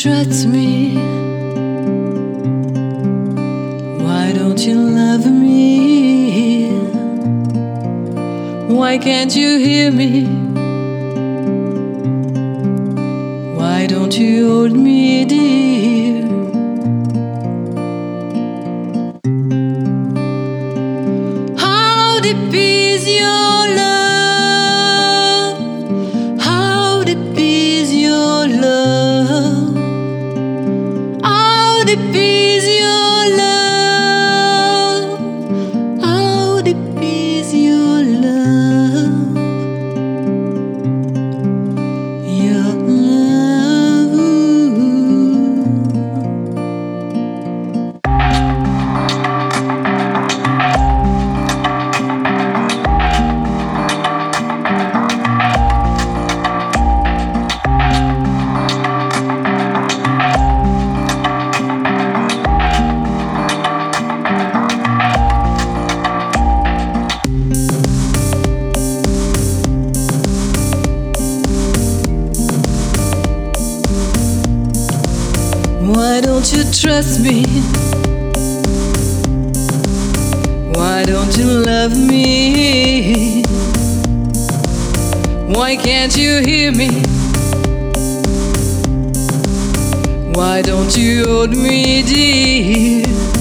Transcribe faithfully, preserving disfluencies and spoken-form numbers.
trust me? Why don't you love me? Why can't you hear me? Why don't you hold me, dear? How deep is your love? How deep is your love? How deep is your love? How deep is your love? Your love. Why don't you trust me? Why don't you love me? Why can't you hear me? Why don't you hold me, dear?